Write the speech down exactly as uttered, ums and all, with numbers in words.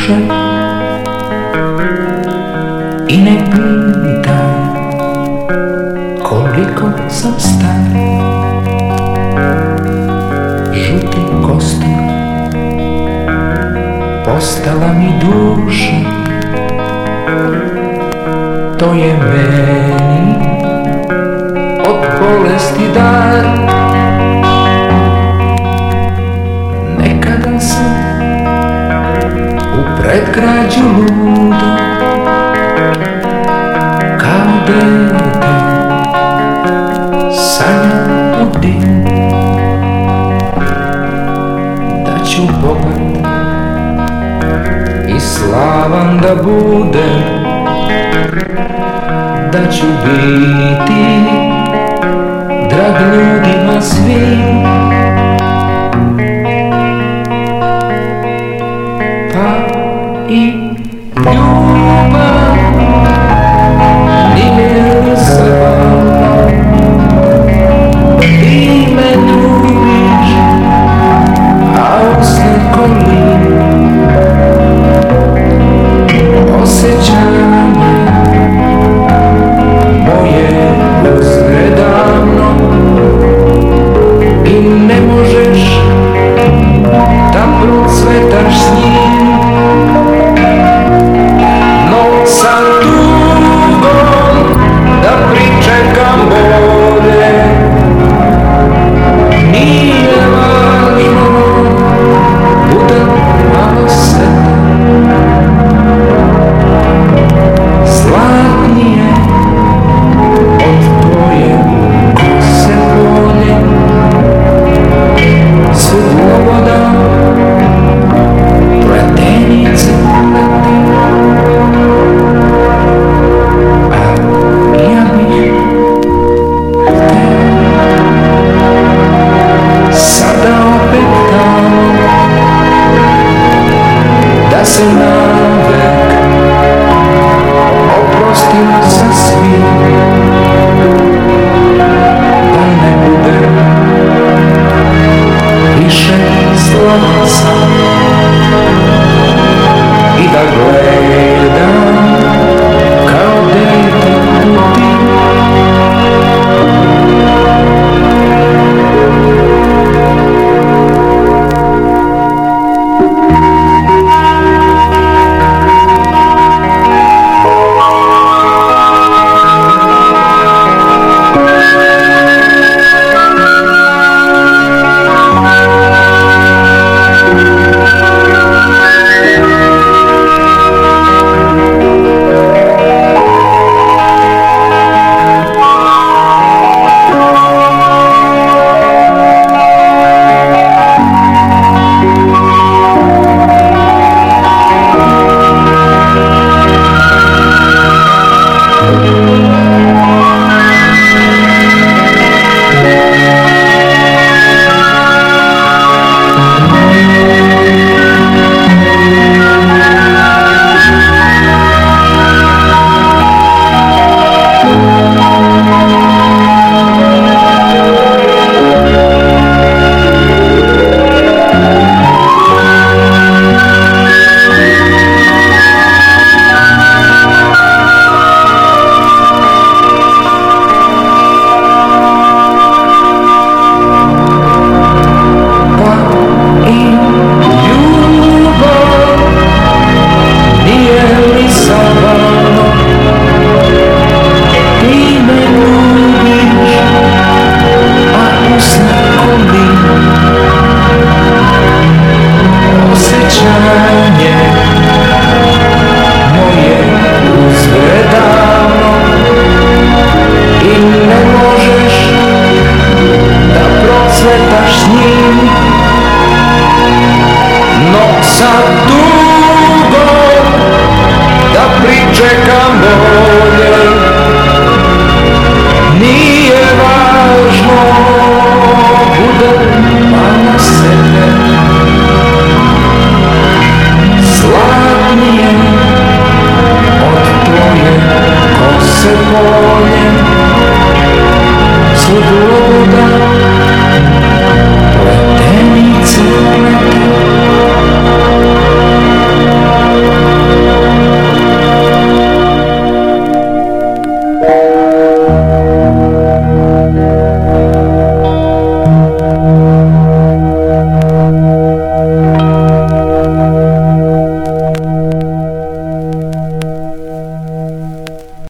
duše i ne pitaj koliko sam star. Žuti kostur postala mi duša, to je meni od bolesti dar. Nekada sam u predgrađu ludo kao dete sanjam o dim, da ću bogat i slavan da budem, da ću biti drag ljudima svim. Pa i ljubav nije zabavna, ti me ljubiš, a usne kolim osjećanje moje uzredavno i ne možeš da procvetaš s njim. No sa tugom da pričekam bolje, nije važno, budem malo sretan. Zlatnije od tvoje kose bolje, sloboda pletenice leti. A ja bih hteo sada opet tamo da se navek oprostim sa svim, da ne budem više slavan sam i da gledam kao dete u tim. Čekam bolje, nije važno, budem malo sretan. Zlatnije od tvoje kose bolje, svu